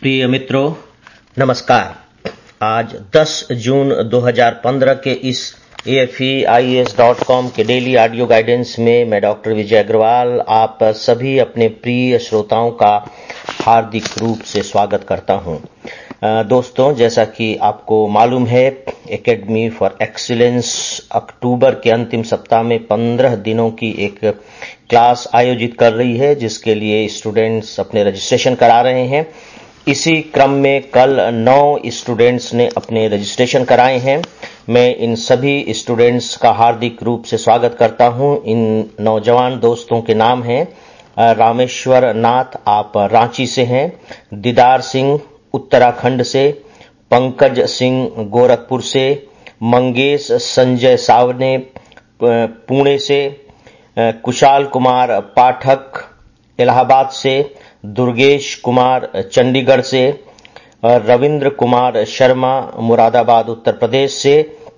प्रिय मित्रों, नमस्कार। आज 10 जून 2015 के इस AFEIAS.com के डेली ऑडियो गाइडेंस में मैं डॉक्टर विजय अग्रवाल आप सभी अपने प्रिय श्रोताओं का हार्दिक रूप से स्वागत करता हूं। दोस्तों, जैसा कि आपको मालूम है, एकेडमी फॉर एक्सीलेंस अक्टूबर के अंतिम सप्ताह में 15 दिनों की एक क्लास आयोजित कर रही है, जिसके लिए स्टूडेंट्स अपने रजिस्ट्रेशन करा रहे हैं। इसी क्रम में कल 9 स्टूडेंट्स ने अपने रजिस्ट्रेशन कराए हैं। मैं इन सभी स्टूडेंट्स का हार्दिक रूप से स्वागत करता हूं। इन नौजवान दोस्तों के नाम हैं रामेश्वर नाथ, आप रांची से हैं, दीदार सिंह उत्तराखंड से, पंकज सिंह गोरखपुर से, मंगेश संजय सावने पुणे से, कुशाल कुमार पाठक इलाहाबाद से, दुर्गेश कुमार चंडीगढ़ से, रविंद्र कुमार शर्मा मुरादाबाद उत्तर प्रदेश से,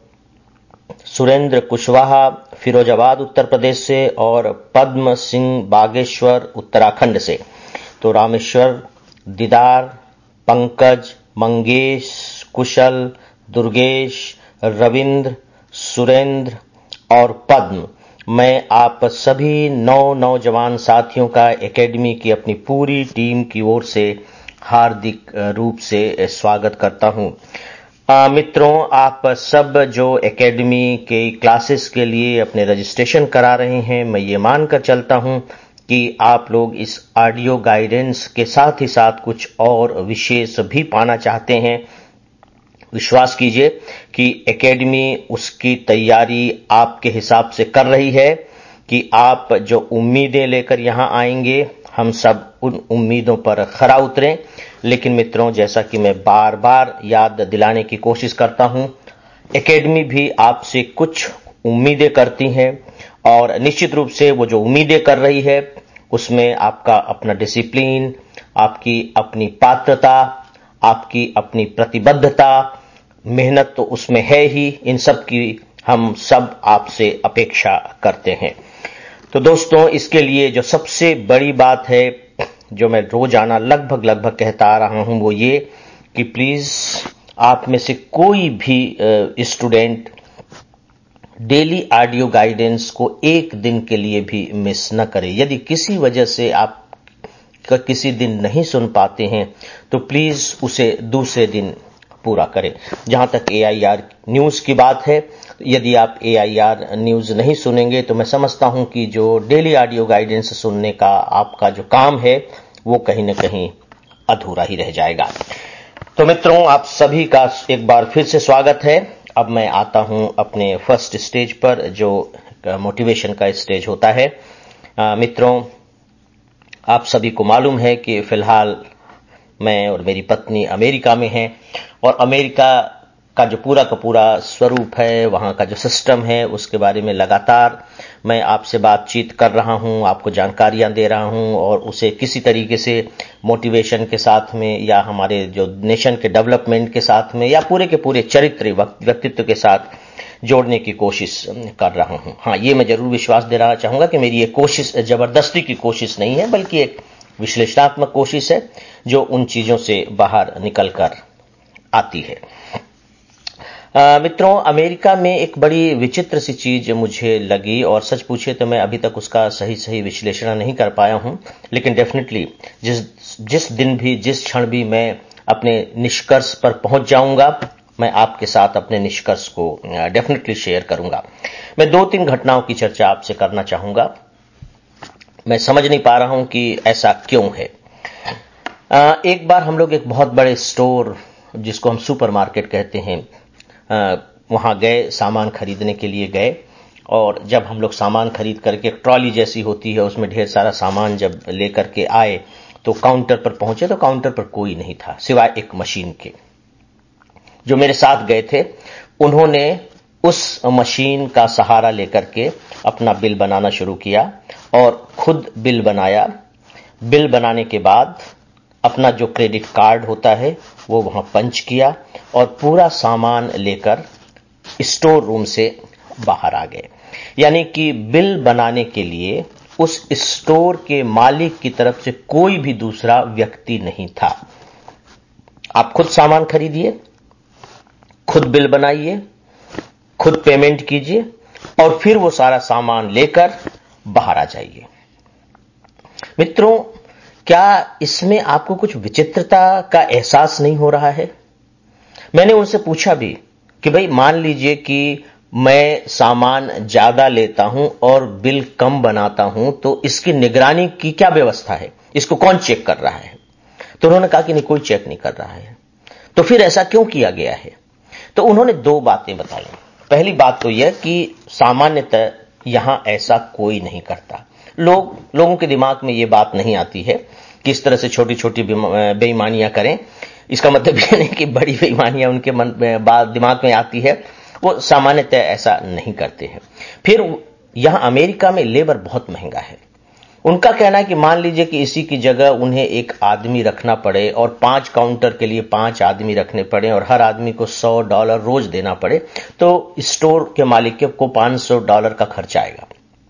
सुरेंद्र कुशवाहा फिरोजाबाद उत्तर प्रदेश से और पद्म सिंह बागेश्वर उत्तराखंड से। तो रामेश्वर, दीदार, पंकज, मंगेश, कुशल, दुर्गेश, रविंद्र, सुरेंद्र और पद्म, मैं आप सभी 9 नौजवान साथियों का एकेडमी की अपनी पूरी टीम की ओर से हार्दिक रूप से स्वागत करता हूं। मित्रों, आप सब जो एकेडमी के क्लासेस के लिए अपने रजिस्ट्रेशन करा रहे हैं, मैं ये मानकर चलता हूं कि आप लोग इस ऑडियो गाइडेंस के साथ ही साथ कुछ और विशेष भी पाना चाहते हैं। विश्वास कीजिए कि एकेडमी उसकी तैयारी आपके हिसाब से कर रही है कि आप जो उम्मीदें लेकर यहां आएंगे, हम सब उन उम्मीदों पर खरा उतरें। लेकिन मित्रों, जैसा कि मैं बार बार याद दिलाने की कोशिश करता हूं, एकेडमी भी आपसे कुछ उम्मीदें करती हैं और निश्चित रूप से वो जो उम्मीदें कर रही है उसमें आपका अपना डिसिप्लिन, आपकी अपनी पात्रता, आपकी अपनी प्रतिबद्धता, मेहनत तो उसमें है ही। इन सब की हम सब आपसे अपेक्षा करते हैं। तो दोस्तों, इसके लिए जो सबसे बड़ी बात है, जो मैं रोजाना लगभग कहता आ रहा हूं, वो ये कि प्लीज आप में से कोई भी स्टूडेंट डेली ऑडियो गाइडेंस को एक दिन के लिए भी मिस न करे। यदि किसी वजह से आप किसी दिन नहीं सुन पाते हैं तो प्लीज उसे दूसरे दिन पूरा करें। जहां तक AIR न्यूज की बात है, यदि आप AIR न्यूज नहीं सुनेंगे तो मैं समझता हूं कि जो डेली ऑडियो गाइडेंस सुनने का आपका जो काम है वो कहीं न कहीं अधूरा ही रह जाएगा। तो मित्रों, आप सभी का एक बार फिर से स्वागत है। अब मैं आता हूं अपने फर्स्ट स्टेज पर, जो मोटिवेशन का स्टेज होता है। मित्रों, आप सभी को मालूम है कि फिलहाल मैं और मेरी पत्नी अमेरिका में हैं और अमेरिका का जो पूरा का पूरा स्वरूप है, वहां का जो सिस्टम है, उसके बारे में लगातार मैं आपसे बातचीत कर रहा हूं, आपको जानकारियां दे रहा हूं और उसे किसी तरीके से मोटिवेशन के साथ में या हमारे जो नेशन के डेवलपमेंट के साथ में या पूरे के पूरे चरित्र व्यक्तित्व के साथ जोड़ने की कोशिश कर रहा हूं। हाँ, ये मैं जरूर विश्वास दिलाना चाहूंगा कि मेरी ये कोशिश जबरदस्ती की कोशिश नहीं है, बल्कि एक विश्लेषणात्मक कोशिश है जो उन चीजों से बाहर निकलकर आती है। मित्रों, अमेरिका में एक बड़ी विचित्र सी चीज मुझे लगी और सच पूछे तो मैं अभी तक उसका सही विश्लेषण नहीं कर पाया हूं। लेकिन डेफिनेटली जिस दिन भी, जिस क्षण भी मैं अपने निष्कर्ष पर पहुंच जाऊंगा, मैं आपके साथ अपने निष्कर्ष को डेफिनेटली शेयर करूंगा। मैं 2-3 घटनाओं की चर्चा आपसे करना चाहूंगा। मैं समझ नहीं पा रहा हूं कि ऐसा क्यों है। एक बार हम लोग एक बहुत बड़े स्टोर, जिसको हम सुपरमार्केट कहते हैं, वहां गए, सामान खरीदने के लिए गए। और जब हम लोग सामान खरीद करके, एक ट्रॉली जैसी होती है, उसमें ढेर सारा सामान जब लेकर के आए तो काउंटर पर पहुंचे तो काउंटर पर कोई नहीं था सिवाय एक मशीन के। जो मेरे साथ गए थे, उन्होंने उस मशीन का सहारा लेकर के अपना बिल बनाना शुरू किया और खुद बिल बनाया। बिल बनाने के बाद अपना जो क्रेडिट कार्ड होता है वो वहां पंच किया और पूरा सामान लेकर स्टोर रूम से बाहर आ गए। यानी कि बिल बनाने के लिए उस स्टोर के मालिक की तरफ से कोई भी दूसरा व्यक्ति नहीं था। आप खुद सामान खरीदिए, खुद बिल बनाइए, खुद पेमेंट कीजिए और फिर वो सारा सामान लेकर बाहर आ जाइए। मित्रों, क्या इसमें आपको कुछ विचित्रता का एहसास नहीं हो रहा है? मैंने उनसे पूछा भी कि भाई मान लीजिए कि मैं सामान ज्यादा लेता हूं और बिल कम बनाता हूं, तो इसकी निगरानी की क्या व्यवस्था है? इसको कौन चेक कर रहा है? तो उन्होंने कहा कि नहीं, कोई चेक नहीं कर रहा है। तो फिर ऐसा क्यों किया गया है? तो उन्होंने दो बातें बताई। पहली बात तो यह कि सामान्यतः यहां ऐसा कोई नहीं करता। लोगों के दिमाग में यह बात नहीं आती है कि इस तरह से छोटी छोटी बेईमानियां करें। इसका मतलब यह नहीं कि बड़ी बेईमानियां उनके दिमाग में आती है, वो सामान्यतः ऐसा नहीं करते हैं। फिर यहां अमेरिका में लेबर बहुत महंगा है। उनका कहना है कि मान लीजिए कि इसी की जगह उन्हें एक आदमी रखना पड़े और 5 काउंटर के लिए 5 आदमी रखने पड़े और हर आदमी को $100 रोज देना पड़े, तो स्टोर के मालिक को $500 का खर्चा आएगा।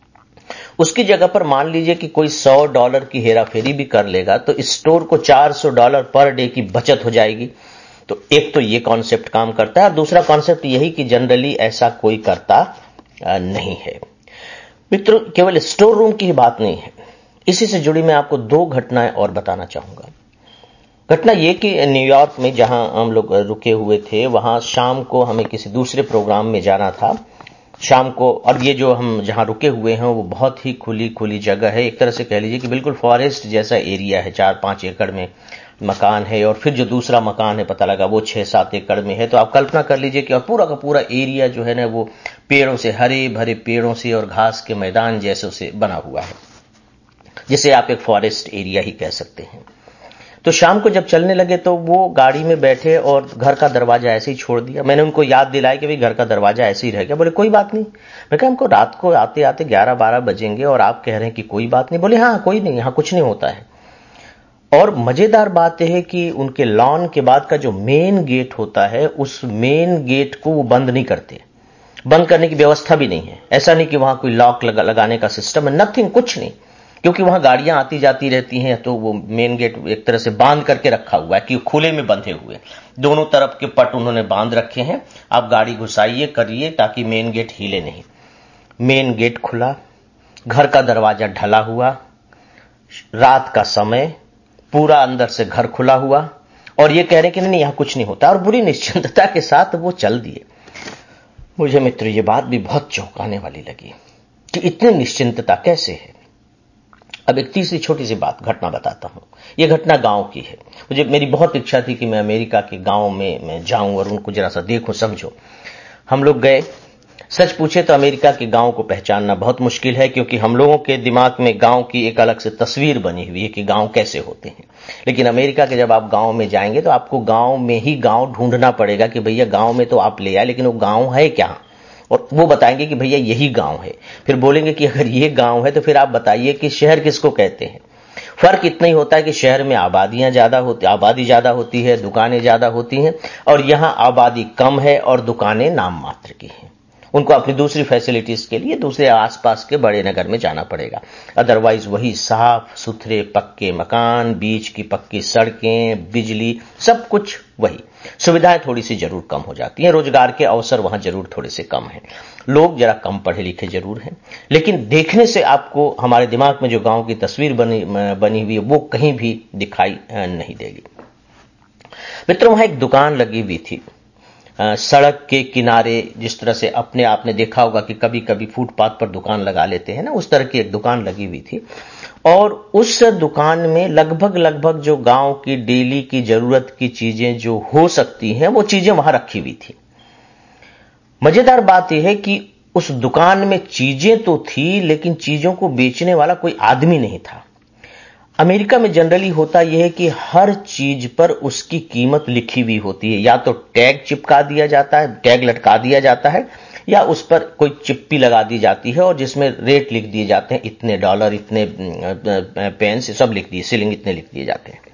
उसकी जगह पर मान लीजिए कि कोई $100 की हेराफेरी भी कर लेगा तो स्टोर को $400 पर डे की बचत हो जाएगी। तो एक तो ये कॉन्सेप्ट काम करता है और दूसरा कॉन्सेप्ट यही कि जनरली ऐसा कोई करता नहीं है। मित्रों, केवल स्टोर रूम की ही बात नहीं है, इसी से जुड़ी मैं आपको दो घटनाएं और बताना चाहूंगा। घटना यह कि न्यूयॉर्क में जहां हम लोग रुके हुए थे, वहां शाम को हमें किसी दूसरे प्रोग्राम में जाना था शाम को, और ये जो हम जहां रुके हुए हैं वो बहुत ही खुली जगह है। एक तरह से कह लीजिए कि बिल्कुल फॉरेस्ट जैसा एरिया है। 4-5 एकड़ में मकान है और फिर जो दूसरा मकान है पता लगा वो 6-7 एकड़ में है। तो आप कल्पना कर लीजिए कि और पूरा का पूरा एरिया जो है ना वो पेड़ों से, हरे भरे पेड़ों से और घास के मैदान जैसे से बना हुआ है, जिसे आप एक फॉरेस्ट एरिया ही कह सकते हैं। तो शाम को जब चलने लगे तो वो गाड़ी में बैठे और घर का दरवाजा ऐसे ही छोड़ दिया। मैंने उनको याद दिलाया कि भाई घर का दरवाजा ऐसे ही रह गया। बोले कोई बात नहीं। मैं कहा हमको रात को आते आते 11-12 बजेंगे और आप कह रहे हैं कि कोई बात नहीं। बोले हाँ कोई नहीं, यहां कुछ नहीं होता है। और मजेदार बात यह है कि उनके लॉन के बाद का जो मेन गेट होता है, उस मेन गेट को वो बंद नहीं करते। बंद करने की व्यवस्था भी नहीं है। ऐसा नहीं कि वहां कोई लॉक लगाने का सिस्टम है, नथिंग, कुछ नहीं। क्योंकि वहां गाड़ियां आती जाती रहती हैं, तो वो मेन गेट एक तरह से बांध करके रखा हुआ है कि खुले में बंधे हुए दोनों तरफ के पट उन्होंने बांध रखे हैं। आप गाड़ी घुसाइए करिए ताकि मेन गेट हिले नहीं। मेन गेट खुला, घर का दरवाजा ढला हुआ, रात का समय, पूरा अंदर से घर खुला हुआ, और ये कह रहे कि नहीं यहां कुछ नहीं होता, और बुरी निश्चिंतता के साथ वो चल दिए। मुझे मित्र ये बात भी बहुत चौंकाने वाली लगी कि इतनी निश्चिंतता कैसे है। अब एक तीसरी छोटी सी घटना बताता हूं। यह घटना गांव की है। मुझे मेरी बहुत इच्छा थी कि मैं अमेरिका के गांव में मैं जाऊं और उनको जरा सा देखूं, समझो। हम लोग गए। सच पूछे तो अमेरिका के गांव को पहचानना बहुत मुश्किल है, क्योंकि हम लोगों के दिमाग में गांव की एक अलग से तस्वीर बनी हुई है कि गांव कैसे होते हैं। लेकिन अमेरिका के जब आप गांव में जाएंगे तो आपको गांव में ही गांव ढूंढना पड़ेगा कि भैया गांव में तो आप ले आए, लेकिन वो गांव है क्या, और वो बताएंगे कि भैया यही गांव है। फिर बोलेंगे कि अगर ये गांव है तो फिर आप बताइए कि शहर किसको कहते हैं। फर्क इतना ही होता है कि शहर में आबादी ज्यादा होती है, दुकानें ज्यादा होती हैं, और यहां आबादी कम है और दुकानें नाम मात्र की हैं। उनको अपनी दूसरी फैसिलिटीज के लिए दूसरे आसपास के बड़े नगर में जाना पड़ेगा। अदरवाइज वही साफ सुथरे पक्के मकान, बीच की पक्की सड़कें, बिजली, सब कुछ वही। सुविधाएं थोड़ी सी जरूर कम हो जाती हैं, रोजगार के अवसर वहां जरूर थोड़े से कम हैं, लोग जरा कम पढ़े लिखे जरूर हैं, लेकिन देखने से आपको हमारे दिमाग में जो गांव की तस्वीर बनी हुई है वो कहीं भी दिखाई नहीं देगी। मित्रों, वहां एक दुकान लगी हुई थी सड़क के किनारे। जिस तरह से अपने आपने देखा होगा कि कभी कभी फुटपाथ पर दुकान लगा लेते हैं ना, उस तरह की एक दुकान लगी हुई थी। और उस दुकान में लगभग जो गांव की डेली की जरूरत की चीजें जो हो सकती हैं वो चीजें वहां रखी हुई थी। मजेदार बात यह है कि उस दुकान में चीजें तो थी, लेकिन चीजों को बेचने वाला कोई आदमी नहीं था। अमेरिका में जनरली होता यह है कि हर चीज पर उसकी कीमत लिखी हुई होती है। या तो टैग चिपका दिया जाता है, टैग लटका दिया जाता है, या उस पर कोई चिप्पी लगा दी जाती है और जिसमें रेट लिख दिए जाते हैं, इतने $, इतने पेंस, सब लिख दिए, सीलिंग इतने लिख दिए जाते हैं।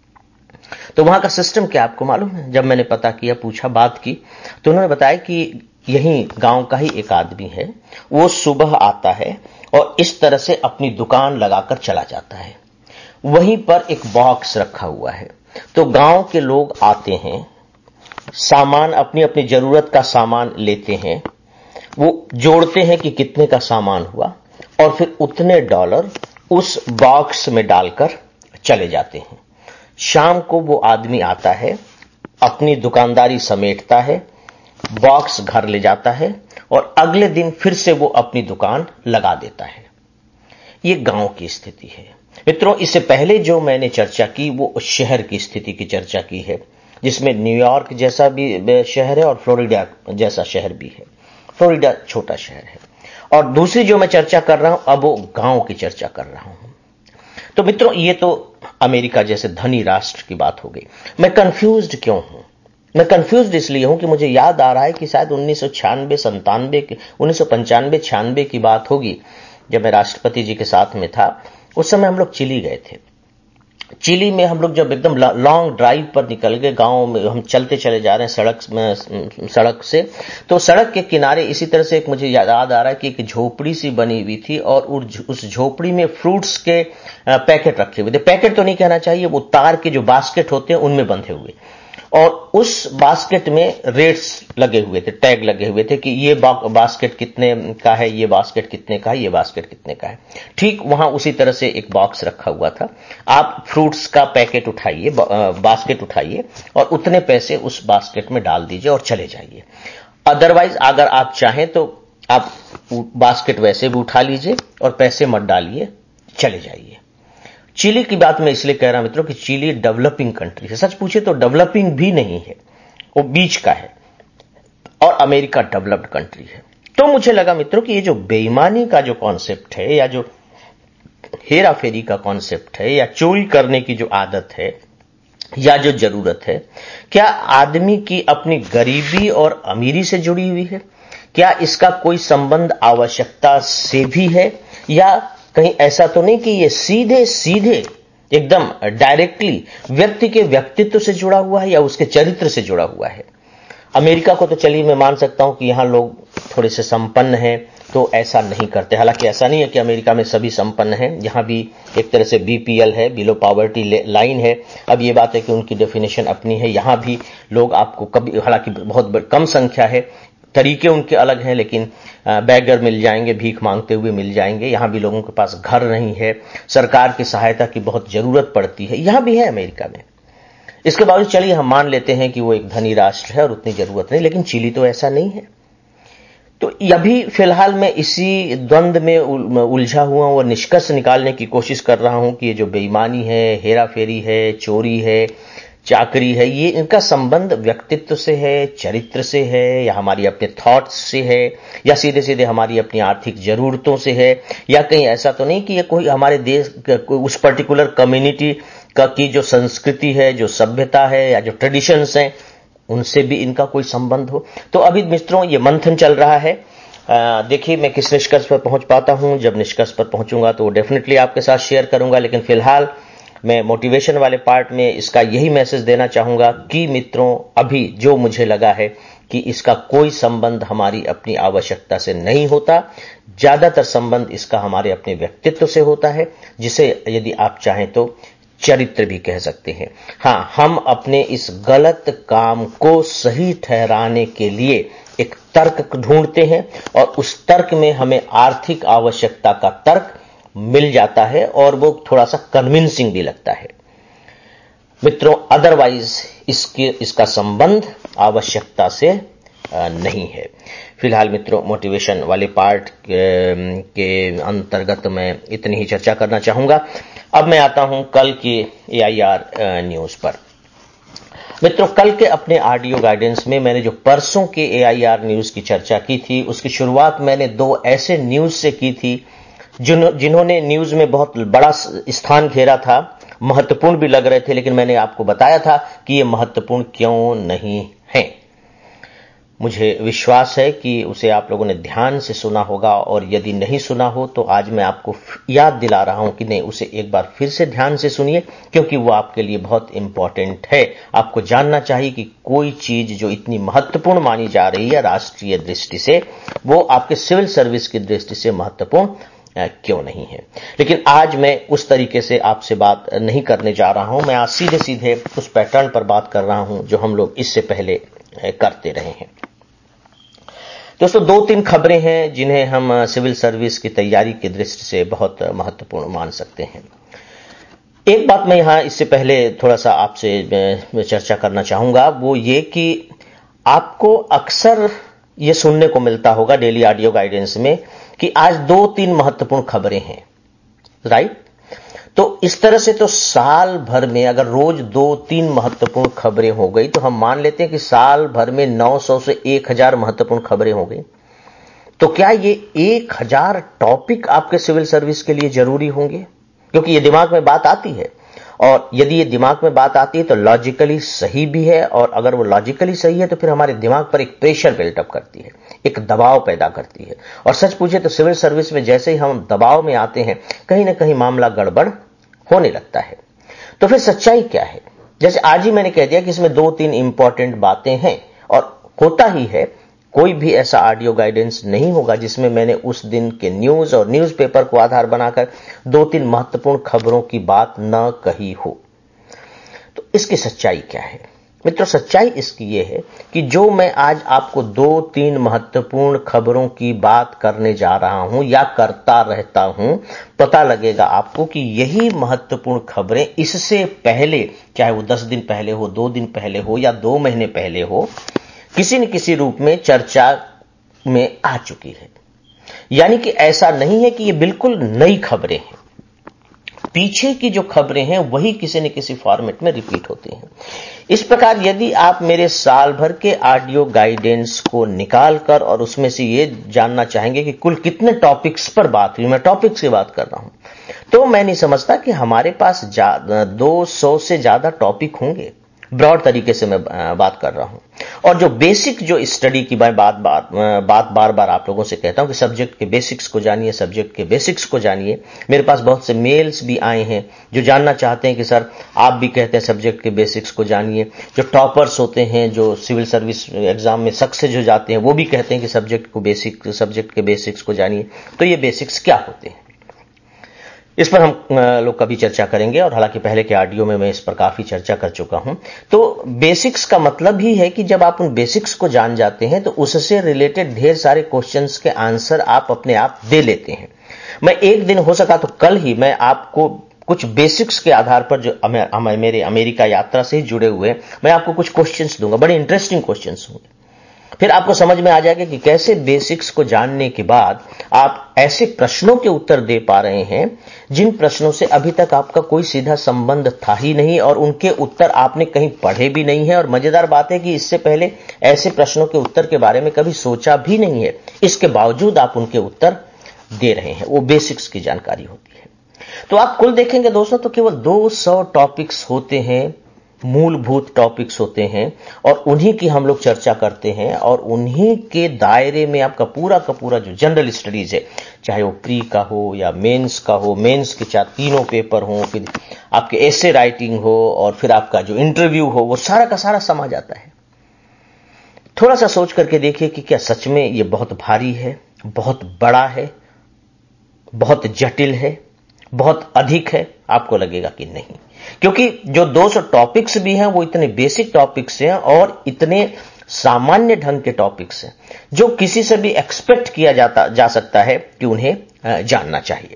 तो वहां का सिस्टम क्या आपको मालूम है? जब मैंने पता किया, पूछा, बात की, तो उन्होंने बताया कि यही गांव का ही एक आदमी है, वो सुबह आता है और इस तरह से अपनी दुकान लगाकर चला जाता है। वहीं पर एक बॉक्स रखा हुआ है, तो गांव के लोग आते हैं, सामान अपनी अपनी जरूरत का सामान लेते हैं, वो जोड़ते हैं कि कितने का सामान हुआ और फिर उतने डॉलर उस बॉक्स में डालकर चले जाते हैं। शाम को वो आदमी आता है, अपनी दुकानदारी समेटता है, बॉक्स घर ले जाता है और अगले दिन फिर से वो अपनी दुकान लगा देता है। ये गांव की स्थिति है मित्रों। इससे पहले जो मैंने चर्चा की वो शहर की स्थिति की चर्चा की है, जिसमें न्यूयॉर्क जैसा भी शहर है और फ्लोरिडा जैसा शहर भी है। फ्लोरिडा छोटा शहर है। और दूसरी जो मैं चर्चा कर रहा हूं, अब वो गांव की चर्चा कर रहा हूं। तो मित्रों, ये तो अमेरिका जैसे धनी राष्ट्र की बात हो गई। मैं कंफ्यूज्ड क्यों हूं? मैं कंफ्यूज्ड इसलिए हूं कि मुझे याद आ रहा है कि शायद 1995-96 की बात होगी, जब मैं राष्ट्रपति जी के साथ में था। उस समय हम लोग चिली गए थे। चिली में हम लोग जब एकदम लॉन्ग ड्राइव पर निकल गए, गांव में हम चलते चले जा रहे हैं सड़क से, तो सड़क के किनारे इसी तरह से एक मुझे याद आ रहा है कि एक झोपड़ी सी बनी हुई थी और उस झोपड़ी में फ्रूट्स के पैकेट रखे हुए थे। पैकेट तो नहीं कहना चाहिए, वो तार के जो बास्केट होते हैं उनमें बंधे हुए, और उस बास्केट में रेट्स लगे हुए थे, टैग लगे हुए थे कि ये बास्केट कितने का है, ये बास्केट कितने का है, ये बास्केट कितने का है। ठीक वहां उसी तरह से एक बॉक्स रखा हुआ था। आप फ्रूट्स का पैकेट उठाइए, बास्केट उठाइए और उतने पैसे उस बास्केट में डाल दीजिए और चले जाइए। अदरवाइज अगर आप चाहें तो आप बास्केट वैसे भी उठा लीजिए और पैसे मत डालिए, चले जाइए। चिली की बात मैं इसलिए कह रहा हूं मित्रों कि चिली डेवलपिंग कंट्री है। सच पूछे तो डेवलपिंग भी नहीं है, वो बीच का है, और अमेरिका डेवलप्ड कंट्री है। तो मुझे लगा मित्रों कि ये जो बेईमानी का जो कॉन्सेप्ट है, या जो हेरा फेरी का कॉन्सेप्ट है, या चोरी करने की जो आदत है, या जो जरूरत है, क्या आदमी की अपनी गरीबी और अमीरी से जुड़ी हुई है? क्या इसका कोई संबंध आवश्यकता से भी है, या कहीं ऐसा तो नहीं कि ये सीधे सीधे एकदम डायरेक्टली व्यक्ति के व्यक्तित्व से जुड़ा हुआ है या उसके चरित्र से जुड़ा हुआ है? अमेरिका को तो चलिए मैं मान सकता हूं कि यहां लोग थोड़े से संपन्न हैं तो ऐसा नहीं करते। हालांकि ऐसा नहीं है कि अमेरिका में सभी संपन्न हैं, यहां भी एक तरह से बीपीएल है, बिलो पॉवर्टी लाइन है। अब ये बात है कि उनकी डेफिनेशन अपनी है। यहां भी लोग आपको कभी, हालांकि बहुत कम संख्या है, तरीके उनके अलग हैं, लेकिन बैगर मिल जाएंगे, भीख मांगते हुए मिल जाएंगे। यहां भी लोगों के पास घर नहीं है, सरकार की सहायता की बहुत जरूरत पड़ती है, यहां भी है अमेरिका में। इसके बावजूद चलिए हम मान लेते हैं कि वो एक धनी राष्ट्र है और उतनी जरूरत नहीं, लेकिन चिली तो ऐसा नहीं है। तो अभी फिलहाल मैं इसी द्वंद्व में उलझा हुआ हूं और निष्कर्ष निकालने की कोशिश कर रहा हूं कि ये जो बेईमानी है, हेराफेरी है, चोरी है, चाकरी है, ये इनका संबंध व्यक्तित्व से है, चरित्र से है, या हमारी अपने थॉट्स से है, या सीधे सीधे हमारी अपनी आर्थिक जरूरतों से है, या कहीं ऐसा तो नहीं कि ये कोई हमारे देश उस पर्टिकुलर कम्युनिटी का की जो संस्कृति है, जो सभ्यता है, या जो ट्रेडिशंस हैं, उनसे भी इनका कोई संबंध हो। तो अभी मित्रों ये मंथन चल रहा है। देखिए मैं किस निष्कर्ष पर पहुंच पाता हूं। जब निष्कर्ष पर पहुंचूंगा तो डेफिनेटली आपके साथ शेयर करूंगा, लेकिन फिलहाल मैं मोटिवेशन वाले पार्ट में इसका यही मैसेज देना चाहूंगा कि मित्रों, अभी जो मुझे लगा है कि इसका कोई संबंध हमारी अपनी आवश्यकता से नहीं होता, ज्यादातर संबंध इसका हमारे अपने व्यक्तित्व से होता है, जिसे यदि आप चाहें तो चरित्र भी कह सकते हैं। हां, हम अपने इस गलत काम को सही ठहराने के लिए एक तर्क ढूंढते हैं और उस तर्क में हमें आर्थिक आवश्यकता का तर्क मिल जाता है और वो थोड़ा सा कन्विंसिंग भी लगता है मित्रों। अदरवाइज इसका संबंध आवश्यकता से नहीं है। फिलहाल मित्रों मोटिवेशन वाले पार्ट के अंतर्गत मैं इतनी ही चर्चा करना चाहूंगा। अब मैं आता हूं कल की AIR न्यूज पर। मित्रों, कल के अपने ऑडियो गाइडेंस में मैंने जो परसों के AIR न्यूज की चर्चा की थी, उसकी शुरुआत मैंने दो ऐसे न्यूज से की थी जिन्होंने न्यूज में बहुत बड़ा स्थान घेरा था, महत्वपूर्ण भी लग रहे थे, लेकिन मैंने आपको बताया था कि ये महत्वपूर्ण क्यों नहीं है। मुझे विश्वास है कि उसे आप लोगों ने ध्यान से सुना होगा, और यदि नहीं सुना हो तो आज मैं आपको याद दिला रहा हूं कि नहीं, उसे एक बार फिर से ध्यान से सुनिए, क्योंकि वो आपके लिए बहुत इंपॉर्टेंट है। आपको जानना चाहिए कि कोई चीज जो इतनी महत्वपूर्ण मानी जा रही है राष्ट्रीय दृष्टि से, वो आपके सिविल सर्विस की दृष्टि से महत्वपूर्ण क्यों नहीं है। लेकिन आज मैं उस तरीके से आपसे बात नहीं करने जा रहा हूं। मैं आज सीधे सीधे उस पैटर्न पर बात कर रहा हूं जो हम लोग इससे पहले करते रहे हैं। दोस्तों, 2-3 खबरें हैं जिन्हें हम सिविल सर्विस की तैयारी की दृष्टि से बहुत महत्वपूर्ण मान सकते हैं। एक बात मैं यहां इससे पहले थोड़ा सा आपसे चर्चा करना चाहूंगा, वो ये कि आपको अक्सर ये सुनने को मिलता होगा डेली ऑडियो गाइडेंस में कि आज 2-3 महत्वपूर्ण खबरें हैं, राइट? तो इस तरह से तो साल भर में अगर रोज 2-3 महत्वपूर्ण खबरें हो गई तो हम मान लेते हैं कि साल भर में 900 से 1000 महत्वपूर्ण खबरें हो गई। तो क्या ये 1000 टॉपिक आपके सिविल सर्विस के लिए जरूरी होंगे? क्योंकि ये दिमाग में बात आती है, और यदि ये दिमाग में बात आती है तो लॉजिकली सही भी है, और अगर वो लॉजिकली सही है तो फिर हमारे दिमाग पर एक प्रेशर बिल्टअप करती है, एक दबाव पैदा करती है। और सच पूछे तो सिविल सर्विस में जैसे ही हम दबाव में आते हैं, कहीं ना कहीं मामला गड़बड़ होने लगता है। तो फिर सच्चाई क्या है? जैसे आज ही मैंने कह दिया कि इसमें 2-3 इंपॉर्टेंट बातें हैं, और होता ही है, कोई भी ऐसा ऑडियो गाइडेंस नहीं होगा जिसमें मैंने उस दिन के न्यूज और न्यूज़पेपर को आधार बनाकर 2-3 महत्वपूर्ण खबरों की बात न कही हो। तो इसकी सच्चाई क्या है मित्रों? सच्चाई इसकी यह है कि जो मैं आज आपको 2-3 महत्वपूर्ण खबरों की बात करने जा रहा हूं या करता रहता हूं, पता लगेगा आपको कि यही महत्वपूर्ण खबरें इससे पहले, चाहे वो 10 दिन पहले हो, 2 दिन पहले हो या 2 महीने पहले हो, किसी न किसी रूप में चर्चा में आ चुकी है। यानी कि ऐसा नहीं है कि ये बिल्कुल नई खबरें हैं। पीछे की जो खबरें हैं वही किसी न किसी फॉर्मेट में रिपीट होती हैं। इस प्रकार यदि आप मेरे साल भर के ऑडियो गाइडेंस को निकालकर और उसमें से ये जानना चाहेंगे कि कुल कितने टॉपिक्स पर बात हुई, मैं टॉपिक्स की बात कर रहा हूं, तो मैं नहीं समझता कि हमारे पास 200 से ज्यादा टॉपिक होंगे। ब्रॉड तरीके से मैं बात कर रहा हूं। और जो बेसिक जो स्टडी की मैं बार बार आप लोगों से कहता हूं कि सब्जेक्ट के बेसिक्स को जानिए, सब्जेक्ट के बेसिक्स को जानिए। मेरे पास बहुत से मेल्स भी आए हैं जो जानना चाहते हैं कि सर आप भी कहते हैं सब्जेक्ट के बेसिक्स को जानिए। जो टॉपर्स होते हैं, जो सिविल सर्विस एग्जाम में सक्सेस हो जाते हैं, वो भी कहते हैं कि सब्जेक्ट के बेसिक्स को जानिए। तो ये बेसिक्स क्या होते हैं, इस पर हम लोग कभी चर्चा करेंगे, और हालांकि पहले के ऑडियो में मैं इस पर काफी चर्चा कर चुका हूं। तो बेसिक्स का मतलब ही है कि जब आप उन बेसिक्स को जान जाते हैं तो उससे रिलेटेड ढेर सारे क्वेश्चंस के आंसर आप अपने आप दे लेते हैं। मैं एक दिन हो सका तो कल ही मैं आपको कुछ बेसिक्स के आधार पर, जो मेरे अमेरिका यात्रा से जुड़े हुए, मैं आपको कुछ क्वेश्चंस दूंगा। बड़े इंटरेस्टिंग क्वेश्चंस होंगे। फिर आपको समझ में आ जाएगा कि कैसे बेसिक्स को जानने के बाद आप ऐसे प्रश्नों के उत्तर दे पा रहे हैं जिन प्रश्नों से अभी तक आपका कोई सीधा संबंध था ही नहीं, और उनके उत्तर आपने कहीं पढ़े भी नहीं है। और मजेदार बात है कि इससे पहले ऐसे प्रश्नों के उत्तर के बारे में कभी सोचा भी नहीं है, इसके बावजूद आप उनके उत्तर दे रहे हैं। वो बेसिक्स की जानकारी होती है। तो आप कुल देखेंगे दोस्तों तो केवल 200 टॉपिक्स होते हैं, मूलभूत टॉपिक्स होते हैं, और उन्हीं की हम लोग चर्चा करते हैं। और उन्हीं के दायरे में आपका पूरा का पूरा जो जनरल स्टडीज है, चाहे वो प्री का हो या मेंस का हो, मेंस के 3 पेपर हो, फिर आपके एसे राइटिंग हो, और फिर आपका जो इंटरव्यू हो, वो सारा का सारा समा जाता है। थोड़ा सा सोच करके देखिए कि क्या सच में ये बहुत भारी है, बहुत बड़ा है, बहुत जटिल है, बहुत अधिक है? आपको लगेगा कि नहीं, क्योंकि जो 200 टॉपिक्स भी हैं वो इतने बेसिक टॉपिक्स हैं और इतने सामान्य ढंग के टॉपिक्स हैं जो किसी से भी एक्सपेक्ट किया जा सकता है कि उन्हें जानना चाहिए।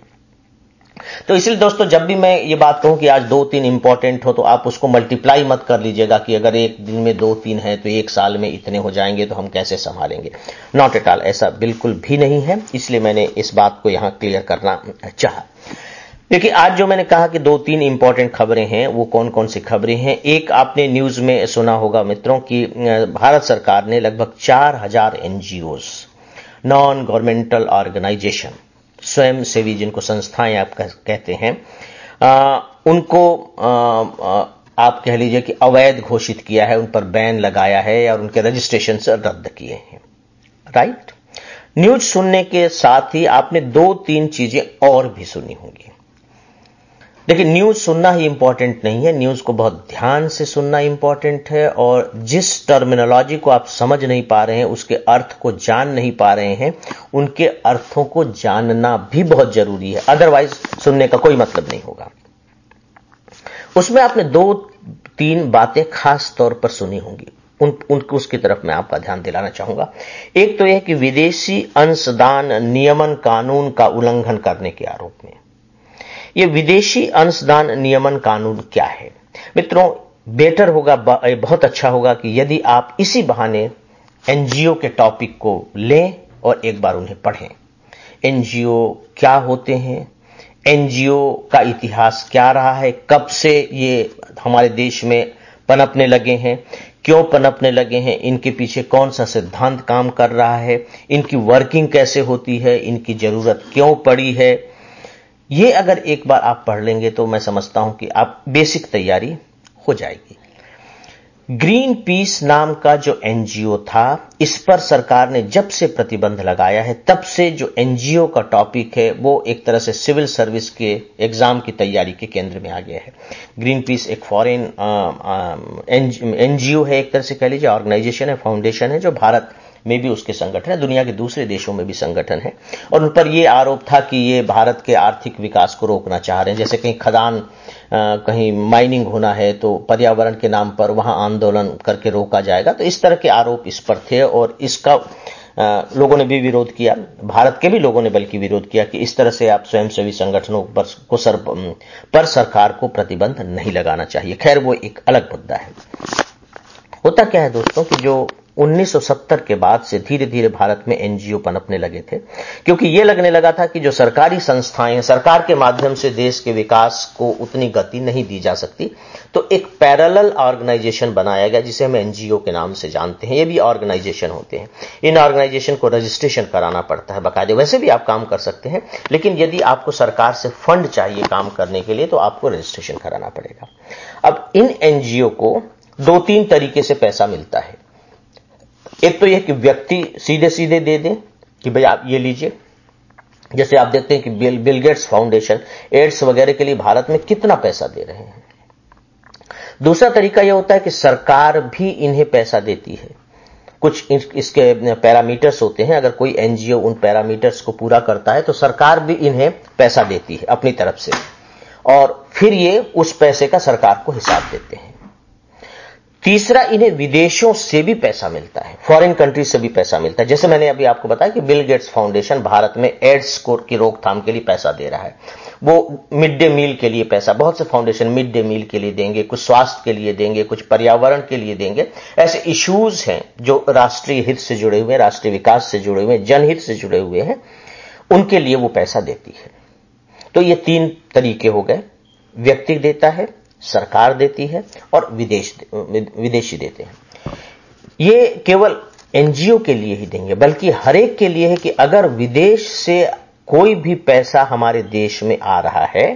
तो इसलिए दोस्तों, जब भी मैं ये बात कहूं कि आज 2-3 इंपॉर्टेंट हो, तो आप उसको मल्टीप्लाई मत कर लीजिएगा कि अगर एक दिन में 2-3 है तो एक साल में इतने हो जाएंगे, तो हम कैसे संभालेंगे। नॉट एट ऑल, ऐसा बिल्कुल भी नहीं है। इसलिए मैंने इस बात को यहां क्लियर करना चाहा। देखिए, आज जो मैंने कहा कि 2-3 इंपॉर्टेंट खबरें हैं, वो कौन कौन सी खबरें हैं। एक, आपने न्यूज में सुना होगा मित्रों कि भारत सरकार ने लगभग 4000 एनजीओज, नॉन गवर्नमेंटल ऑर्गेनाइजेशन, स्वयं सेवी जिनको संस्थाएं आप कहते हैं, उनको आप कह लीजिए कि अवैध घोषित किया है, उन पर बैन लगाया है और उनके रजिस्ट्रेशन से रद्द किए हैं। राइट? न्यूज सुनने के साथ ही आपने 2-3 चीजें और भी सुनी होंगी। देखिए, न्यूज सुनना ही इंपॉर्टेंट नहीं है, न्यूज को बहुत ध्यान से सुनना इंपॉर्टेंट है, और जिस टर्मिनोलॉजी को आप समझ नहीं पा रहे हैं, उसके अर्थ को जान नहीं पा रहे हैं, उनके अर्थों को जानना भी बहुत जरूरी है, अदरवाइज सुनने का कोई मतलब नहीं होगा। उसमें आपने 2-3 बातें खास तौर पर सुनी होंगी, उसकी तरफ मैं आपका ध्यान दिलाना चाहूंगा। एक तो यह कि विदेशी अंशदान नियमन कानून का उल्लंघन करने के आरोप में। ये विदेशी अंशदान नियमन कानून क्या है मित्रों? बेटर होगा, बहुत अच्छा होगा कि यदि आप इसी बहाने एनजीओ के टॉपिक को लें और एक बार उन्हें पढ़ें। एनजीओ क्या होते हैं, एनजीओ का इतिहास क्या रहा है, कब से ये हमारे देश में पनपने लगे हैं, क्यों पनपने लगे हैं, इनके पीछे कौन सा सिद्धांत काम कर रहा है, इनकी वर्किंग कैसे होती है, इनकी जरूरत क्यों पड़ी है, ये अगर एक बार आप पढ़ लेंगे तो मैं समझता हूं कि आप बेसिक तैयारी हो जाएगी। ग्रीन पीस नाम का जो एनजीओ था, इस पर सरकार ने जब से प्रतिबंध लगाया है, तब से जो एनजीओ का टॉपिक है वो एक तरह से सिविल सर्विस के एग्जाम की तैयारी के केंद्र में आ गया है। ग्रीन पीस एक फॉरेन एनजीओ है, एक तरह से कह लीजिए ऑर्गेनाइजेशन है, फाउंडेशन है, जो भारत में भी उसके संगठन है, दुनिया के दूसरे देशों में भी संगठन है, और उन पर यह आरोप था कि ये भारत के आर्थिक विकास को रोकना चाह रहे हैं। जैसे कहीं खदान, कहीं माइनिंग होना है तो पर्यावरण के नाम पर वहां आंदोलन करके रोका जाएगा, तो इस तरह के आरोप इस पर थे, और इसका लोगों ने भी विरोध किया, भारत के भी लोगों ने बल्कि विरोध किया कि इस तरह से आप स्वयंसेवी संगठनों पर सरकार को प्रतिबंध नहीं लगाना चाहिए। खैर, वो एक अलग मुद्दा है। होता क्या है दोस्तों कि जो 1970 के बाद से धीरे धीरे भारत में एनजीओ पनपने लगे थे, क्योंकि यह लगने लगा था कि जो सरकारी संस्थाएं, सरकार के माध्यम से देश के विकास को उतनी गति नहीं दी जा सकती, तो एक पैरेलल ऑर्गेनाइजेशन बनाया गया जिसे हम एनजीओ के नाम से जानते हैं। ये भी ऑर्गेनाइजेशन होते हैं, इन ऑर्गेनाइजेशन को रजिस्ट्रेशन कराना पड़ता है बाकायदे। वैसे भी आप काम कर सकते हैं, लेकिन यदि आपको सरकार से फंड चाहिए काम करने के लिए तो आपको रजिस्ट्रेशन कराना पड़ेगा। अब इन एनजीओ को 2-3 तरीके से पैसा मिलता है। एक तो यह कि व्यक्ति सीधे सीधे दे दें कि भाई आप ये लीजिए, जैसे आप देखते हैं कि बिल गेट्स फाउंडेशन एड्स वगैरह के लिए भारत में कितना पैसा दे रहे हैं। दूसरा तरीका यह होता है कि सरकार भी इन्हें पैसा देती है। कुछ इसके पैरामीटर्स होते हैं, अगर कोई एनजीओ उन पैरामीटर्स को पूरा करता है तो सरकार भी इन्हें पैसा देती है अपनी तरफ से, और फिर ये उस पैसे का सरकार को हिसाब देते हैं। तीसरा, इन्हें विदेशों से भी पैसा मिलता है, फॉरेन कंट्री से भी पैसा मिलता है। जैसे मैंने अभी आपको बताया कि बिल गेट्स फाउंडेशन भारत में एड्स की रोकथाम के लिए पैसा दे रहा है, वो मिड डे मील के लिए पैसा, बहुत से फाउंडेशन मिड डे मील के लिए देंगे, कुछ स्वास्थ्य के लिए देंगे, कुछ पर्यावरण के लिए देंगे। ऐसे इश्यूज हैं जो राष्ट्रीय हित से जुड़े हुए, राष्ट्रीय विकास से जुड़े हुए, जनहित से जुड़े हुए हैं, उनके लिए वो पैसा देती है। तो ये 3 तरीके हो गए, व्यक्ति देता है, सरकार देती है, और विदेशी देते हैं। ये केवल एनजीओ के लिए ही देंगे, बल्कि हर एक के लिए है कि अगर विदेश से कोई भी पैसा हमारे देश में आ रहा है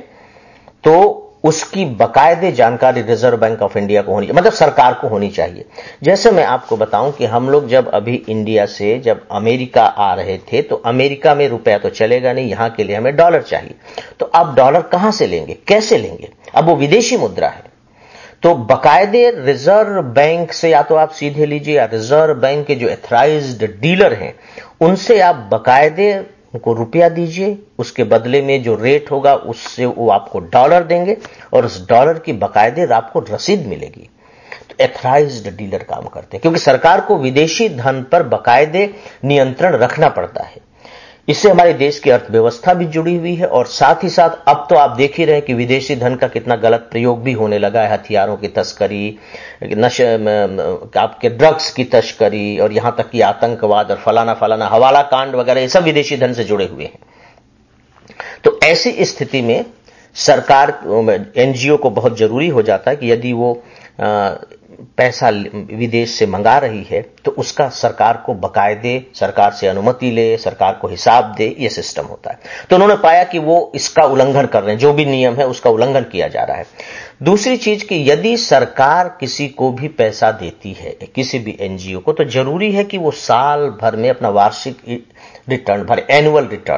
तो उसकी बाकायदे जानकारी रिजर्व बैंक ऑफ इंडिया को होनी चाहिए, मतलब सरकार को होनी चाहिए। जैसे मैं आपको बताऊं कि हम लोग जब अभी इंडिया से जब अमेरिका आ रहे थे तो अमेरिका में रुपया तो चलेगा नहीं, यहां के लिए हमें डॉलर चाहिए। तो अब डॉलर कहां से लेंगे, कैसे लेंगे? अब वो विदेशी मुद्रा है, तो बाकायदे रिजर्व बैंक से या तो आप सीधे लीजिए, या रिजर्व बैंक के जो एथराइज्ड डीलर हैं उनसे आप बाकायदे उनको रुपया दीजिए, उसके बदले में जो रेट होगा उससे वो आपको डॉलर देंगे, और उस डॉलर की बाकायदे आपको रसीद मिलेगी। तो एथराइज्ड डीलर काम करते हैं, क्योंकि सरकार को विदेशी धन पर बाकायदे नियंत्रण रखना पड़ता है। इससे हमारे देश की अर्थव्यवस्था भी जुड़ी हुई है, और साथ ही साथ अब तो आप देख ही रहे हैं कि विदेशी धन का कितना गलत प्रयोग भी होने लगा है। हथियारों की तस्करी, आपके ड्रग्स की तस्करी, और यहां तक कि आतंकवाद और फलाना हवाला कांड वगैरह, ये सब विदेशी धन से जुड़े हुए हैं। तो ऐसी स्थिति में सरकार, एनजीओ को बहुत जरूरी हो जाता है कि यदि वो पैसा विदेश से मंगा रही है तो उसका सरकार को बाकायदे सरकार से अनुमति ले, सरकार को हिसाब दे, ये सिस्टम होता है। तो उन्होंने पाया कि वो इसका उल्लंघन कर रहे हैं, जो भी नियम है उसका उल्लंघन किया जा रहा है। दूसरी चीज कि यदि सरकार किसी को भी पैसा देती है, किसी भी एनजीओ को, तो जरूरी है कि वो साल भर में अपना वार्षिक रिटर्न भरे, एनुअल रिटर्न।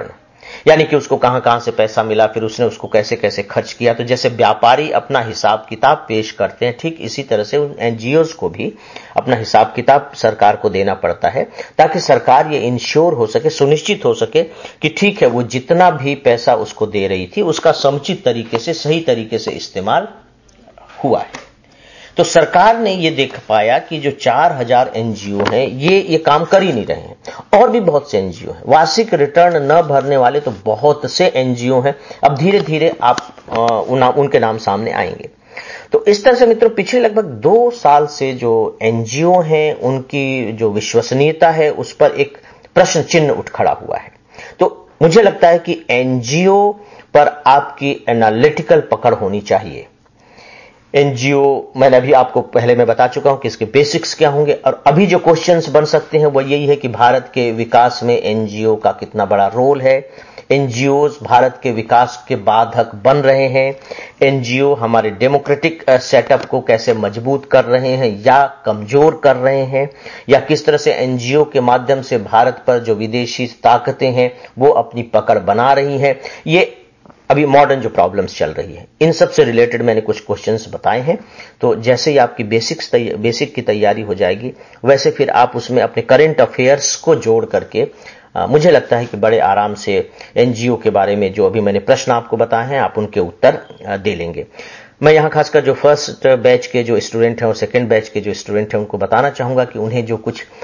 यानी कि उसको कहां कहां से पैसा मिला, फिर उसने उसको कैसे कैसे खर्च किया। तो जैसे व्यापारी अपना हिसाब किताब पेश करते हैं, ठीक इसी तरह से उन एनजीओज को भी अपना हिसाब किताब सरकार को देना पड़ता है, ताकि सरकार ये इंश्योर हो सके, सुनिश्चित हो सके कि ठीक है, वो जितना भी पैसा उसको दे रही थी उसका समुचित तरीके से, सही तरीके से इस्तेमाल हुआ है। तो सरकार ने ये देख पाया कि जो 4000 एनजीओ हैं ये काम कर ही नहीं रहे हैं। और भी बहुत से एनजीओ हैं, वार्षिक रिटर्न न भरने वाले तो बहुत से एनजीओ हैं। अब धीरे धीरे आप उनके नाम सामने आएंगे। तो इस तरह से मित्रों, पिछले लगभग 2 साल से जो एनजीओ हैं उनकी जो विश्वसनीयता है उस पर एक प्रश्न चिन्ह उठ खड़ा हुआ है। तो मुझे लगता है कि एनजीओ पर आपकी एनालिटिकल पकड़ होनी चाहिए। एनजीओ मैंने अभी आपको पहले मैं बता चुका हूं कि इसके बेसिक्स क्या होंगे, और अभी जो क्वेश्चंस बन सकते हैं वो यही है कि भारत के विकास में एनजीओ का कितना बड़ा रोल है। एनजीओज भारत के विकास के बाधक बन रहे हैं। एनजीओ हमारे डेमोक्रेटिक सेटअप को कैसे मजबूत कर रहे हैं या कमजोर कर रहे हैं, या किस तरह से एनजीओ के माध्यम से भारत पर जो विदेशी ताकतें हैं वो अपनी पकड़ बना रही हैं। ये अभी मॉडर्न जो प्रॉब्लम्स चल रही है, इन सब से रिलेटेड मैंने कुछ क्वेश्चंस बताए हैं। तो जैसे ही आपकी बेसिक की तैयारी हो जाएगी, वैसे फिर आप उसमें अपने करंट अफेयर्स को जोड़ करके मुझे लगता है कि बड़े आराम से एनजीओ के बारे में जो अभी मैंने प्रश्न आपको बताए हैं आप उनके उत्तर दे लेंगे। मैं यहां खासकर जो फर्स्ट बैच के जो स्टूडेंट हैं और सेकंड बैच के जो स्टूडेंट हैं उनको बताना चाहूंगा कि उन्हें जो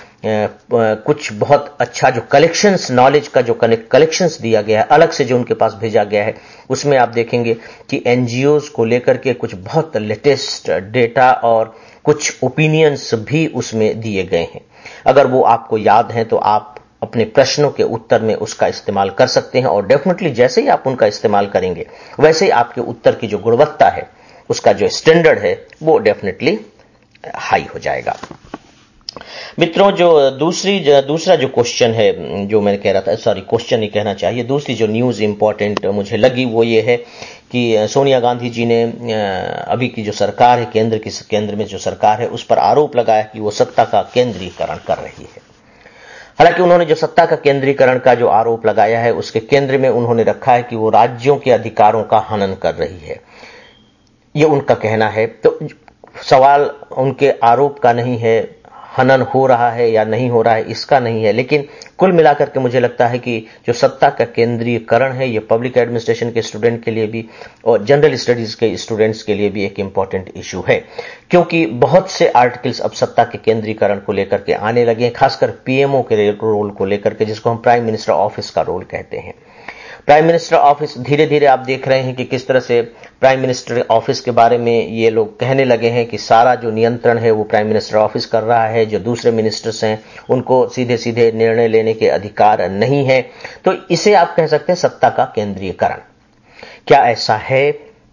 कुछ बहुत अच्छा जो कलेक्शंस, नॉलेज का जो कलेक्शंस दिया गया है, अलग से जो उनके पास भेजा गया है, उसमें आप देखेंगे कि एनजीओज को लेकर के कुछ बहुत लेटेस्ट डेटा और कुछ ओपिनियंस भी उसमें दिए गए हैं। अगर वो आपको याद हैं तो आप अपने प्रश्नों के उत्तर में उसका इस्तेमाल कर सकते हैं, और डेफिनेटली जैसे ही आप उनका इस्तेमाल करेंगे वैसे ही आपके उत्तर की जो गुणवत्ता है, उसका जो स्टैंडर्ड है, वो डेफिनेटली हाई हो जाएगा। मित्रों, जो दूसरा जो क्वेश्चन है जो मैंने कह रहा था, सॉरी क्वेश्चन ही कहना चाहिए, दूसरी जो न्यूज इंपॉर्टेंट मुझे लगी वो ये है कि सोनिया गांधी जी ने अभी की जो सरकार है, केंद्र में जो सरकार है, उस पर आरोप लगाया कि वो सत्ता का केंद्रीकरण कर रही है। हालांकि उन्होंने जो सत्ता का केंद्रीकरण का जो आरोप लगाया है, उसके केंद्र में उन्होंने रखा है कि वो राज्यों के अधिकारों का हनन कर रही है, ये उनका कहना है। तो सवाल उनके आरोप का नहीं है, हनन हो रहा है या नहीं हो रहा है इसका नहीं है, लेकिन कुल मिलाकर के मुझे लगता है कि जो सत्ता का केंद्रीकरण है, ये पब्लिक एडमिनिस्ट्रेशन के स्टूडेंट के लिए भी और जनरल स्टडीज के स्टूडेंट्स के लिए भी एक इंपॉर्टेंट इशू है, क्योंकि बहुत से आर्टिकल्स अब सत्ता के केंद्रीकरण को लेकर के आने लगे हैं, खासकर पीएमओ के रोल को लेकर के, जिसको हम प्राइम मिनिस्टर ऑफिस का रोल कहते हैं। प्राइम मिनिस्टर ऑफिस, धीरे धीरे आप देख रहे हैं कि किस तरह से प्राइम मिनिस्टर ऑफिस के बारे में ये लोग कहने लगे हैं कि सारा जो नियंत्रण है वो प्राइम मिनिस्टर ऑफिस कर रहा है, जो दूसरे मिनिस्टर्स हैं उनको सीधे सीधे निर्णय लेने के अधिकार नहीं है। तो इसे आप कह सकते हैं सत्ता का केंद्रीकरण। क्या ऐसा है?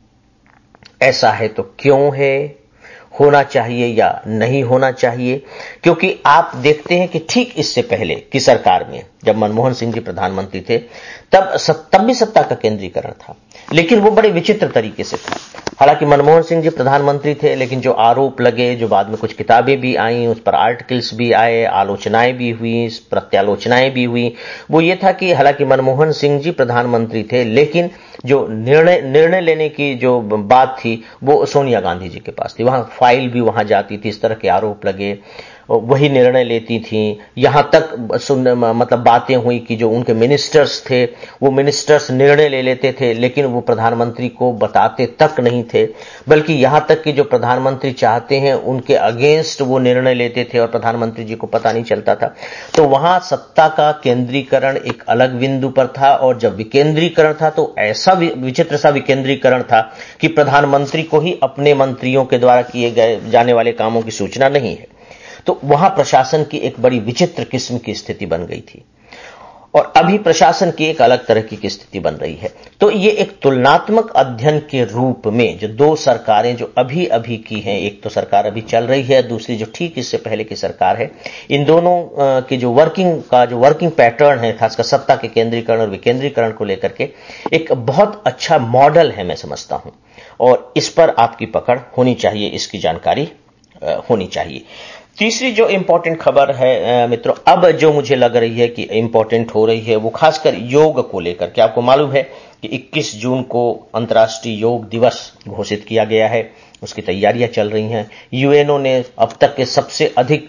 ऐसा है तो क्यों है? होना चाहिए या नहीं होना चाहिए? क्योंकि आप देखते हैं कि ठीक इससे पहले की सरकार में जब मनमोहन सिंह जी प्रधानमंत्री थे, तब भी सत्ता का केंद्रीकरण था, लेकिन वो बड़े विचित्र तरीके से था। हालांकि मनमोहन सिंह जी प्रधानमंत्री थे, लेकिन जो आरोप लगे, जो बाद में कुछ किताबें भी आई, उस पर आर्टिकल्स भी आए, आलोचनाएं भी हुई, प्रत्यालोचनाएं भी हुई, वो ये था कि हालांकि मनमोहन सिंह जी प्रधानमंत्री थे, लेकिन जो निर्णय लेने की जो बात थी वो सोनिया गांधी जी के पास थी। वहां फाइल भी वहां जाती थी, इस तरह के आरोप लगे, वही निर्णय लेती थी। यहां तक मतलब बातें हुई कि जो उनके मिनिस्टर्स थे वो मिनिस्टर्स निर्णय ले लेते थे, लेकिन वो प्रधानमंत्री को बताते तक नहीं थे, बल्कि यहां तक कि जो प्रधानमंत्री चाहते हैं उनके अगेंस्ट वो निर्णय लेते थे और प्रधानमंत्री जी को पता नहीं चलता था। तो वहां सत्ता का केंद्रीकरण एक अलग बिंदु पर था, और जब विकेंद्रीकरण था तो ऐसा विचित्र सा विकेंद्रीकरण था कि प्रधानमंत्री को ही अपने मंत्रियों के द्वारा किए गए जाने वाले कामों की सूचना नहीं है। तो वहां प्रशासन की एक बड़ी विचित्र किस्म की स्थिति बन गई थी, और अभी प्रशासन की एक अलग तरह की स्थिति बन रही है। तो ये एक तुलनात्मक अध्ययन के रूप में जो 2 सरकारें जो अभी की हैं, एक तो सरकार अभी चल रही है, दूसरी जो ठीक इससे पहले की सरकार है, इन दोनों की जो वर्किंग पैटर्न है, खासकर सत्ता के केंद्रीकरण और विकेंद्रीकरण को लेकर के, एक बहुत अच्छा मॉडल है मैं समझता हूं, और इस पर आपकी पकड़ होनी चाहिए, इसकी जानकारी होनी चाहिए। तीसरी जो इंपॉर्टेंट खबर है मित्रों, अब जो मुझे लग रही है कि इंपॉर्टेंट हो रही है वो खासकर योग को लेकर के। आपको मालूम है कि 21 जून को अंतर्राष्ट्रीय योग दिवस घोषित किया गया है, उसकी तैयारियां चल रही हैं। यूएनओ ने अब तक के सबसे अधिक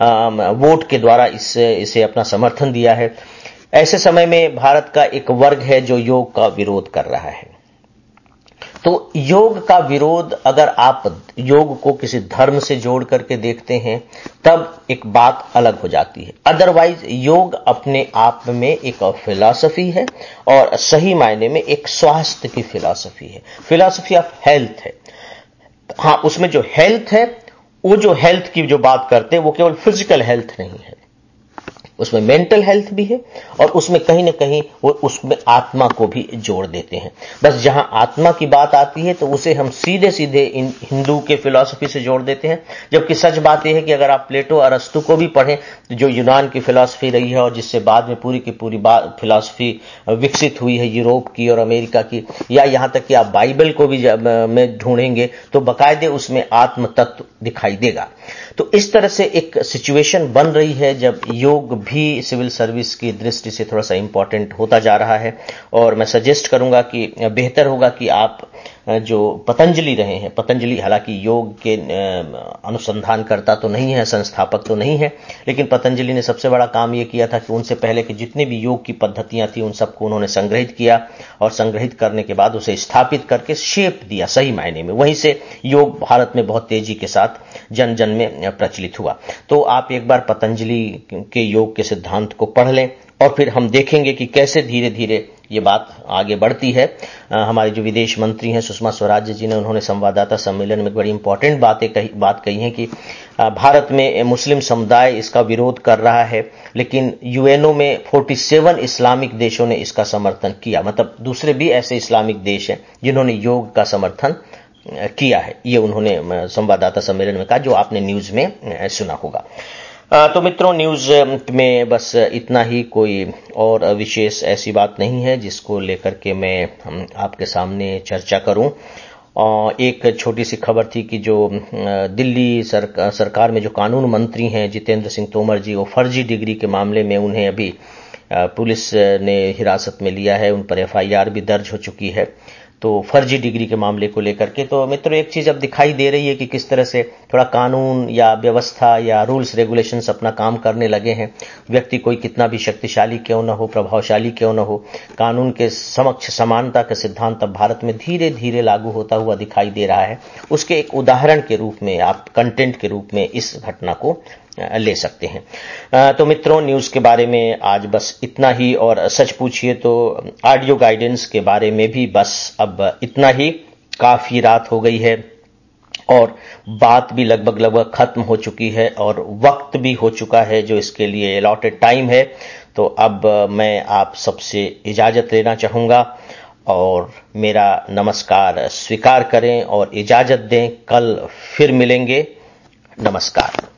वोट के द्वारा इसे अपना समर्थन दिया है। ऐसे समय में भारत का एक वर्ग है जो योग का विरोध कर रहा है। तो योग का विरोध, अगर आप योग को किसी धर्म से जोड़ करके देखते हैं तब एक बात अलग हो जाती है। अदरवाइज योग अपने आप में एक फिलॉसफी है और सही मायने में एक स्वास्थ्य की फिलॉसफी है, फिलॉसफी ऑफ हेल्थ है। हाँ, उसमें जो हेल्थ है, वो जो हेल्थ की जो बात करते हैं वो केवल फिजिकल हेल्थ नहीं है, उसमें मेंटल हेल्थ भी है और उसमें कहीं ना कहीं वो उसमें आत्मा को भी जोड़ देते हैं। बस जहां आत्मा की बात आती है तो उसे हम सीधे सीधे इन हिंदू के फिलॉसफी से जोड़ देते हैं, जबकि सच बात यह है कि अगर आप प्लेटो अरस्तु को भी पढ़ें, जो यूनान की फिलॉसफी रही है और जिससे बाद में पूरी की पूरी फिलॉसफी विकसित हुई है यूरोप की और अमेरिका की, या यहां तक कि आप बाइबल को भी में ढूंढेंगे तो बाकायदे उसमें आत्म तत्व दिखाई देगा। तो इस तरह से एक सिचुएशन बन रही है जब योग भी सिविल सर्विस की दृष्टि से थोड़ा सा इंपॉर्टेंट होता जा रहा है। और मैं सजेस्ट करूंगा कि बेहतर होगा कि आप जो पतंजलि रहे हैं, पतंजलि हालांकि योग के अनुसंधानकर्ता तो नहीं है, संस्थापक तो नहीं है, लेकिन पतंजलि ने सबसे बड़ा काम यह किया था कि उनसे पहले के जितने भी योग की पद्धतियां थी उन सबको उन्होंने संग्रहित किया और संग्रहित करने के बाद उसे स्थापित करके शेप दिया सही मायने में। वहीं से योग भारत में बहुत तेजी के साथ जन जन में प्रचलित हुआ। तो आप एक बार पतंजलि के योग के सिद्धांत को पढ़ लें और फिर हम देखेंगे कि कैसे धीरे धीरे ये बात आगे बढ़ती है। हमारे जो विदेश मंत्री हैं सुषमा स्वराज जी ने, उन्होंने संवाददाता सम्मेलन में बड़ी इंपॉर्टेंट बात कही है कि भारत में मुस्लिम समुदाय इसका विरोध कर रहा है, लेकिन यूएनओ में 47 इस्लामिक देशों ने इसका समर्थन किया। मतलब दूसरे भी ऐसे इस्लामिक देश हैं जिन्होंने योग का समर्थन किया है, ये उन्होंने संवाददाता सम्मेलन में कहा, जो आपने न्यूज में सुना होगा। तो मित्रों, न्यूज में बस इतना ही, कोई और विशेष ऐसी बात नहीं है जिसको लेकर के मैं आपके सामने चर्चा करूं। एक छोटी सी खबर थी कि जो दिल्ली सरकार में जो कानून मंत्री हैं जितेंद्र सिंह तोमर जी, वो फर्जी डिग्री के मामले में उन्हें अभी पुलिस ने हिरासत में लिया है, उन पर एफआईआर भी दर्ज हो चुकी है। तो फर्जी डिग्री के मामले को लेकर के तो मित्रों एक चीज अब दिखाई दे रही है कि किस तरह से थोड़ा कानून या व्यवस्था या रूल्स रेगुलेशंस अपना काम करने लगे हैं। व्यक्ति कोई कितना भी शक्तिशाली क्यों न हो, प्रभावशाली क्यों न हो, कानून के समक्ष समानता का सिद्धांत अब भारत में धीरे धीरे लागू होता हुआ दिखाई दे रहा है। उसके एक उदाहरण के रूप में, आप कंटेंट के रूप में इस घटना को ले सकते हैं। तो मित्रों, न्यूज के बारे में आज बस इतना ही, और सच पूछिए तो ऑडियो गाइडेंस के बारे में भी बस अब इतना ही। काफी रात हो गई है और बात भी लगभग खत्म हो चुकी है और वक्त भी हो चुका है जो इसके लिए अलॉटेड टाइम है। तो अब मैं आप सबसे इजाजत लेना चाहूंगा और मेरा नमस्कार स्वीकार करें और इजाजत दें। कल फिर मिलेंगे। नमस्कार।